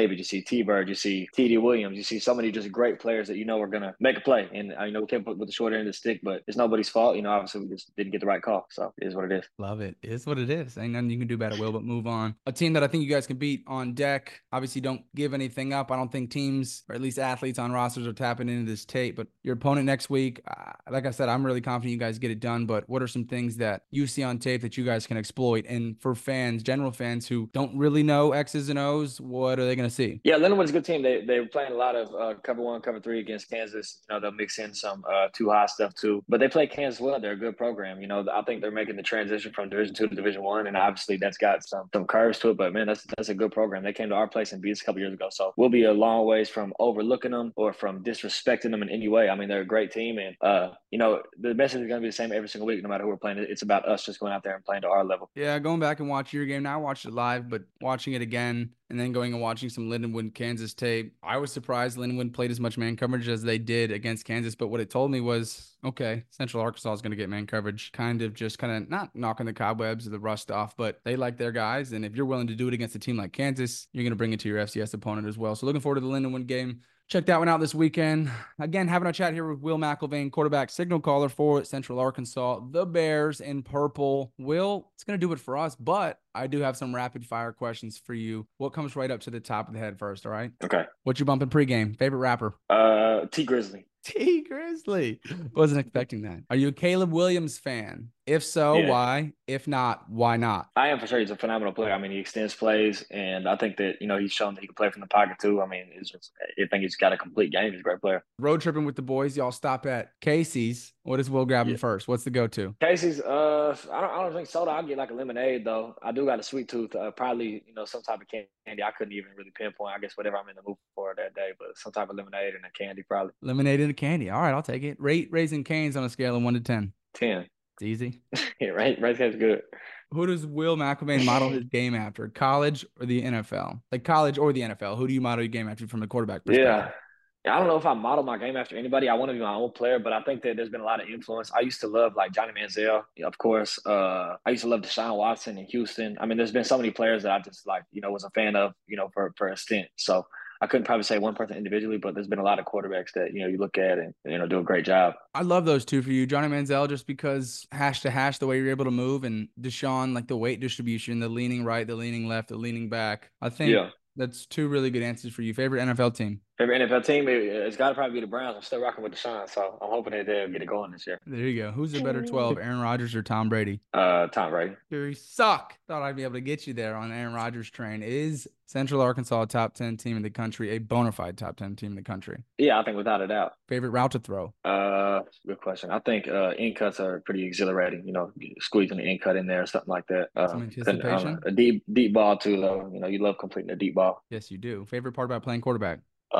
T-Bird, you see T.D. Williams, you see so many just great players that are going to make a play. And I know we can't put with the short end of the stick, but it's nobody's fault. Obviously we just didn't get the right call. So it is what it is. Love it. It is what it is. Ain't nothing you can do about it, Will, but move on. A team that I think you guys can beat on deck. Obviously, don't give anything up. I don't think teams, or at least athletes on rosters, are tapping into this tape. But your opponent next week, like I said, I'm really confident you guys get it done. But what are some things that you see on tape that you guys can exploit? And for fans, general fans who don't really know X's and O's, what are they going to see? Yeah, Lindenwood's a good team. They were playing a lot of cover 1, cover 3 against Kansas. They'll mix in some too high stuff too. But they play Kansas well. They're a good program. I think they're making the transition from Division II to Division I, and obviously that's got some curves to it. But man, that's a good program. They came to our place and beat us a couple years ago. So we'll be a long ways from overlooking them or from disrespecting them in any way. I mean, they're a great team, and the message is going to be the same every single week, no matter who we're playing. It's about us just going out there and playing to our level. Yeah, going back and watching your game. Now I watched it live, but watching it again and then going and watching some Lindenwood Kansas tape, I was surprised Lindenwood played as much man coverage as they did against Kansas. But what it told me was, okay, Central Arkansas is going to get man coverage, kind of not knocking the cobwebs or the rust off, but they like their guys. And if you're willing to do it against a team like Kansas, you're going to bring it to your FCS opponent as well. So looking forward to the Lindenwood game. Check that one out this weekend. Again, having a chat here with Will McElvain, quarterback signal caller for Central Arkansas, the Bears in purple. Will, it's going to do it for us, but I do have some rapid fire questions for you. What comes right up to the top of the head first, all right? Okay. What you bumping pregame? Favorite rapper? T Grizzly. T Grizzly. Wasn't expecting that. Are you a Caleb Williams fan? If so, Yeah. Why? If not, why not? I am for sure. He's a phenomenal player. I mean, he extends plays, and I think that, he's shown that he can play from the pocket too. I mean, I think he's got a complete game. He's a great player. Road tripping with the boys. Y'all stop at Casey's. What is Will grabbing first? What's the go-to? Casey's, I don't think soda. I'll get like a lemonade though. I do got a sweet tooth. Probably, some type of candy. I couldn't even really pinpoint. I guess whatever I'm in the mood for that day, but some type of lemonade and a candy probably. Lemonade and a candy. All right, I'll take it. Rate Raising Cane's on a scale of 1 to 10. 10. It's easy. Yeah, right. That's good. Who does Will McElvain model his game after? College or the NFL? Like college or the NFL? Who do you model your game after from the quarterback perspective? Yeah. I don't know if I model my game after anybody. I want to be my own player, but I think that there's been a lot of influence. I used to love like Johnny Manziel, of course. I used to love Deshaun Watson in Houston. I mean, there's been so many players that I just was a fan of, for a stint. So I couldn't probably say one person individually, but there's been a lot of quarterbacks that, you look at and, do a great job. I love those two for you. Johnny Manziel, just because hash to hash, the way you're able to move, and Deshaun, like the weight distribution, the leaning right, the leaning left, the leaning back. I think that's two really good answers for you. Favorite NFL team? Favorite NFL team? It's got to probably be the Browns. I'm still rocking with Deshaun, so I'm hoping that they'll get it going this year. There you go. Who's the better 12, Aaron Rodgers or Tom Brady? Tom Brady. You suck. Thought I'd be able to get you there on Aaron Rodgers train. Is Central Arkansas a top 10 team in the country, a bona fide top 10 team in the country? Yeah, I think without a doubt. Favorite route to throw? Good question. I think in cuts are pretty exhilarating. Squeezing the in cut in there or something like that. Some anticipation. A deep ball too, though. You love completing a deep ball. Yes, you do. Favorite part about playing quarterback?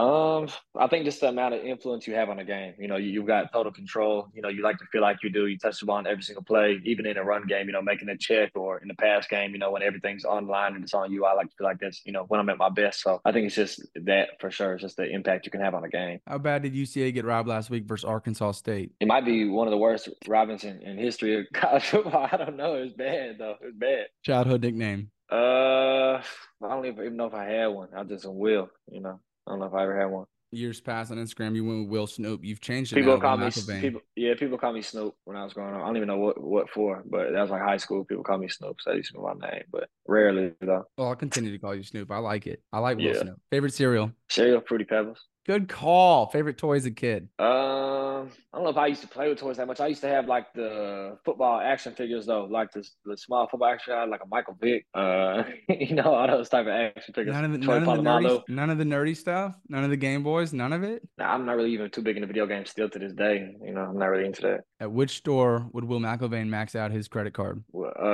I think just the amount of influence you have on the game. You've got total control. You like to feel like you do. You touch the ball on every single play, even in a run game, making a check, or in the pass game, when everything's online and it's on you. I like to feel like that's, when I'm at my best. So I think it's just that for sure. It's just the impact you can have on the game. How bad did UCA get robbed last week versus Arkansas State? It might be one of the worst robbings in history of college football. I don't know. It was bad, though. It was bad. Childhood nickname? I don't even know if I had one. I just Will, I don't know if I ever had one. Years past on Instagram, you went with Will Snoop. You've changed it. People now, call me people call me Snoop when I was growing up. I don't even know what for, but that was like high school. People call me Snoop, so that used to be my name, but rarely though. Well, I'll continue to call you Snoop. I like it. I like Will Snoop. Favorite cereal? Fruity Pebbles. Good call. Favorite toy as a kid? I don't know if I used to play with toys that much. I used to have like the football action figures though, like the small football action figure, like a Michael Vick. All those type of action figures. None of the nerdy stuff. None of the Game Boys. None of it. Nah, I'm not really even too big into video games still to this day. I'm not really into that. At which store would Will McElvain max out his credit card?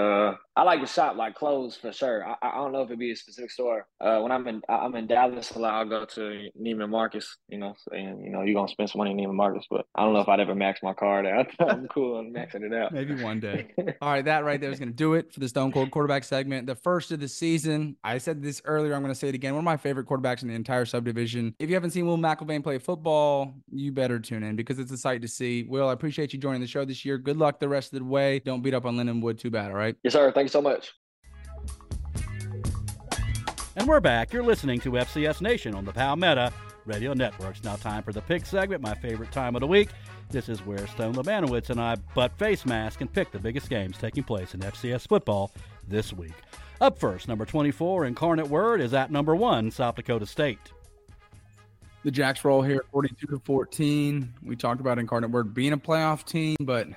I like to shop like clothes for sure. I don't know if it'd be a specific store. When I'm in Dallas a lot, I'll go to Neiman Marcus. And you're gonna spend some money in Neiman Marcus, but I don't know if I'd ever max my card out. I'm cool on maxing it out. Maybe one day. All right, that right there is going to do it for the Stone Cold Quarterback segment. The first of the season. I said this earlier. I'm going to say it again. One of my favorite quarterbacks in the entire subdivision. If you haven't seen Will McElvain play football, you better tune in because it's a sight to see. Will, I appreciate you joining the show this year. Good luck the rest of the way. Don't beat up on Lindenwood too bad, all right? Yes, sir. Thank you so much. And we're back. You're listening to FCS Nation on the Palmetto Radio Network. It's now time for the pick segment, my favorite time of the week. This is where Stone Lebanowitz and I butt face mask and pick the biggest games taking place in FCS football this week. Up first, number 24, Incarnate Word, is at number 1, South Dakota State. The Jacks roll here, 42-14. We talked about Incarnate Word being a playoff team, but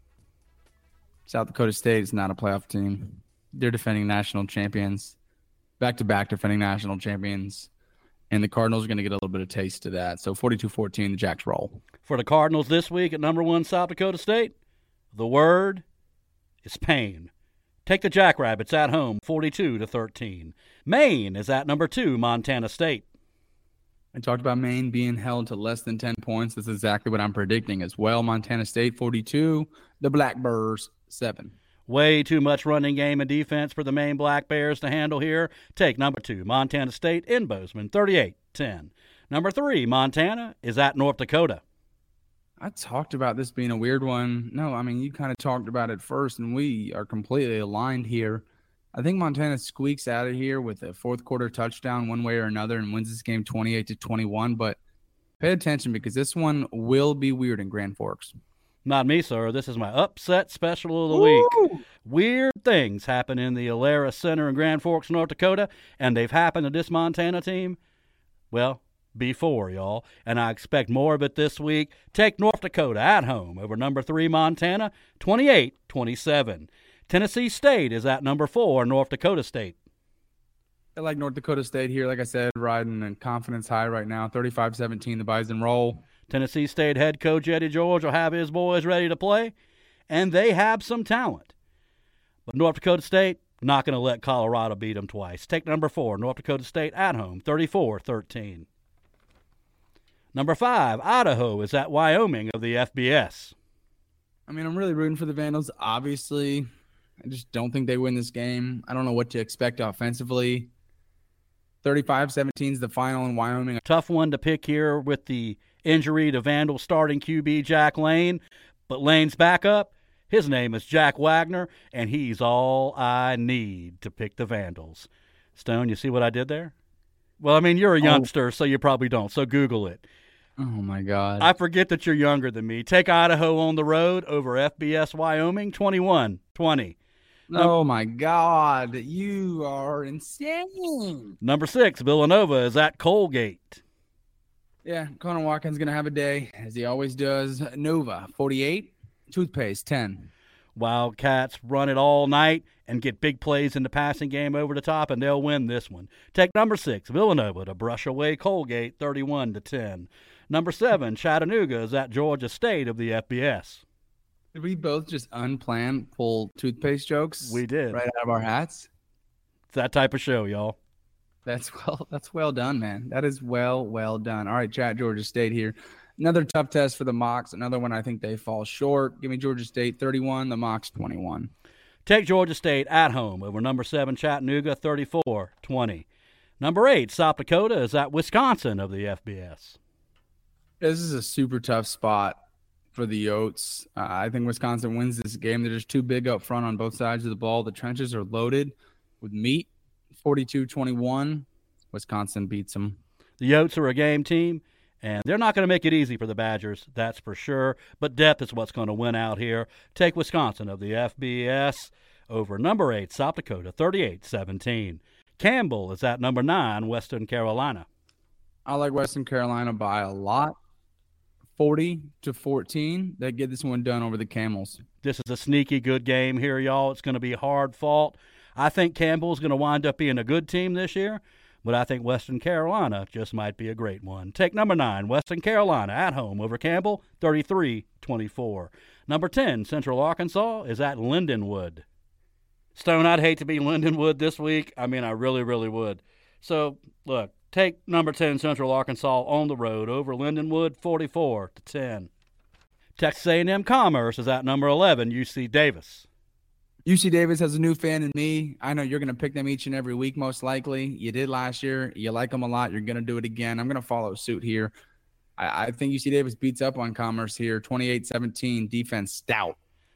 South Dakota State is not a playoff team. They're defending national champions, back-to-back defending national champions, and the Cardinals are going to get a little bit of taste of that. So 42-14, the Jacks roll. For the Cardinals this week at number 1, South Dakota State, the word is pain. Take the Jackrabbits at home, 42-13. Maine is at number 2, Montana State. I talked about Maine being held to less than 10 points. That's exactly what I'm predicting as well. Montana State, 42. The Black Bears, 7. Way too much running game and defense for the Maine Black Bears to handle here. Take number 2, Montana State in Bozeman, 38-10. Number 3, Montana is at North Dakota. I talked about this being a weird one. No, I mean, you kind of talked about it first, and we are completely aligned here. I think Montana squeaks out of here with a fourth quarter touchdown one way or another and wins this game 28-21. But pay attention because this one will be weird in Grand Forks. Not me, sir. This is my upset special of the week. Weird things happen in the Alara Center in Grand Forks, North Dakota, and they've happened to this Montana team, well, before, y'all. And I expect more of it this week. Take North Dakota at home over number 3, Montana, 28-27. Tennessee State is at number 4, North Dakota State. I like North Dakota State here. Like I said, riding in confidence high right now. 35-17, the Bison roll. Tennessee State head coach Eddie George will have his boys ready to play, and they have some talent. But North Dakota State, not going to let Colorado beat them twice. Take number 4, North Dakota State at home, 34-13. Number 5, Idaho is at Wyoming of the FBS. I mean, I'm really rooting for the Vandals, obviously. I just don't think they win this game. I don't know what to expect offensively. 35-17 is the final in Wyoming. Tough one to pick here with the injury to Vandal starting QB Jack Lane. But Lane's backup, his name is Jack Wagner, and he's all I need to pick the Vandals. Stone, you see what I did there? Well, I mean, you're a youngster, so you probably don't, so Google it. Oh, my God. I forget that you're younger than me. Take Idaho on the road over FBS Wyoming, 21-20. Oh, my God. You are insane. Number 6, Villanova is at Colgate. Yeah, Connor Watkins going to have a day, as he always does. Nova, 48. Toothpaste, 10. Wildcats run it all night and get big plays in the passing game over the top, and they'll win this one. Take number 6, Villanova, to brush away Colgate, 31-10. Number 7, Chattanooga is at Georgia State of the FBS. Did we both just unplanned pull toothpaste jokes? We did. Right out of our hats? It's that type of show, y'all. That's well done, man. That is well done. All right, chat Georgia State here. Another tough test for the Mocs. Another one I think they fall short. Give me Georgia State 31, the Mocs 21. Take Georgia State at home over number 7, Chattanooga, 34-20. Number 8, South Dakota is at Wisconsin of the FBS. This is a super tough spot for the Yotes. I think Wisconsin wins this game. They're just too big up front on both sides of the ball. The trenches are loaded with meat. 42-21. Wisconsin beats them. The Yotes are a game team, and they're not going to make it easy for the Badgers, that's for sure. But depth is what's going to win out here. Take Wisconsin of the FBS over number 8, South Dakota, 38-17. Campbell is at number 9, Western Carolina. I like Western Carolina by a lot. 40-14. They get this one done over the Camels. This is a sneaky good game here, y'all. It's going to be hard fought. I think Campbell's going to wind up being a good team this year, but I think Western Carolina just might be a great one. Take number 9, Western Carolina, at home over Campbell, 33-24. Number 10, Central Arkansas, is at Lindenwood. Stone, I'd hate to be Lindenwood this week. I mean, I really, really would. So, look, take number 10, Central Arkansas, on the road over Lindenwood, 44-10. Texas A&M Commerce is at number 11, UC Davis. UC Davis has a new fan in me. I know you're going to pick them each and every week, most likely. You did last year. You like them a lot. You're going to do it again. I'm going to follow suit here. I think UC Davis beats up on Commerce here, 28-17, defense stout.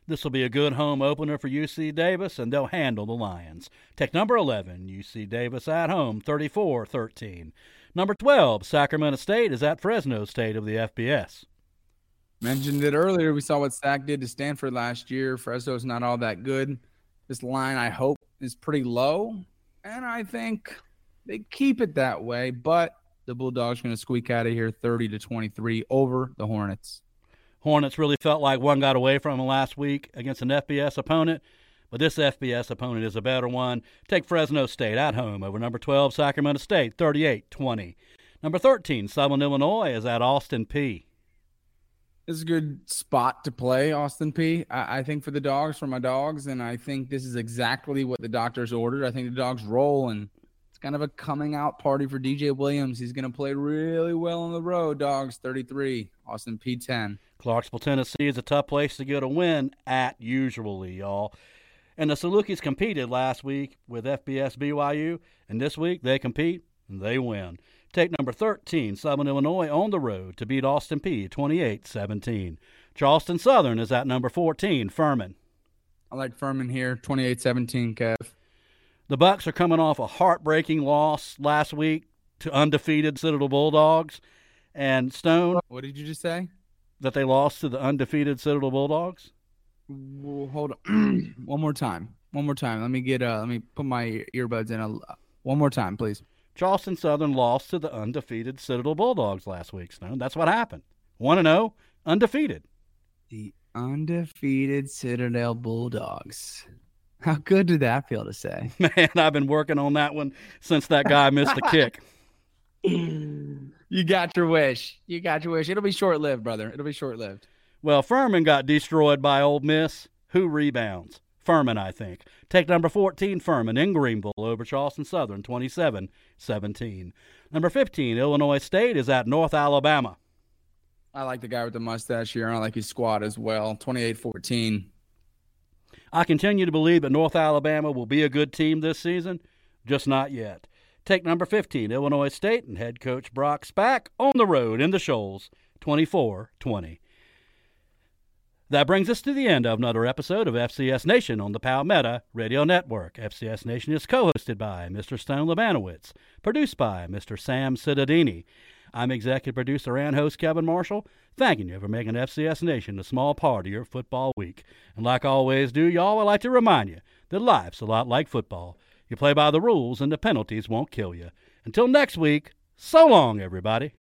This will be a good home opener for UC Davis, and they'll handle the Lions. Take number 11, UC Davis at home, 34-13. Number 12, Sacramento State is at Fresno State of the FBS. Mentioned it earlier. We saw what Sac did to Stanford last year. Fresno's not all that good. This line, I hope, is pretty low, and I think they keep it that way, but the Bulldogs are going to squeak out of here 30-23 over the Hornets. Hornets really felt like one got away from them last week against an FBS opponent, but this FBS opponent is a better one. Take Fresno State at home over number 12, Sacramento State, 38-20. Number 13, Southern Illinois is at Austin Peay. This is a good spot to play, Austin Peay. I think for the Dogs, for my Dogs, and I think this is exactly what the doctors ordered. I think the Dogs roll, and it's kind of a coming out party for DJ Williams. He's going to play really well on the road. Dogs 33, Austin Peay 10. Clarksville, Tennessee is a tough place to get a win at usually, y'all. And the Salukis competed last week with FBS BYU, and this week they compete and they win. Take number 13, Southern Illinois, on the road to beat Austin Peay 28-17. Charleston Southern is at number 14, Furman. I like Furman here, 28-17, Kev. The Bucks are coming off a heartbreaking loss last week to undefeated Citadel Bulldogs. And Stone, what did you just say? That they lost to the undefeated Citadel Bulldogs? Well, hold on. One more time. Let me put my earbuds in. One more time, please. Charleston Southern lost to the undefeated Citadel Bulldogs last week, Stone. That's what happened. 1-0, undefeated. The undefeated Citadel Bulldogs. How good did that feel to say? Man, I've been working on that one since that guy missed a kick. You got your wish. It'll be short-lived, brother. It'll be short-lived. Well, Furman got destroyed by Ole Miss. Who rebounds? Furman, I think. Take number 14, Furman, in Greenville over Charleston Southern, 27-17. Number 15, Illinois State is at North Alabama. I like the guy with the mustache here, and I like his squad as well, 28-14. I continue to believe that North Alabama will be a good team this season, just not yet. Take number 15, Illinois State, and head coach Brock Spack on the road in the Shoals, 24-20. That brings us to the end of another episode of FCS Nation on the Palmetto Radio Network. FCS Nation is co-hosted by Mr. Stone Lebanowitz, produced by Mr. Sam Cittadini. I'm executive producer and host Kevin Marshall, thanking you for making FCS Nation a small part of your football week. And like I always do, y'all, I'd like to remind you that life's a lot like football. You play by the rules and the penalties won't kill you. Until next week, so long, everybody.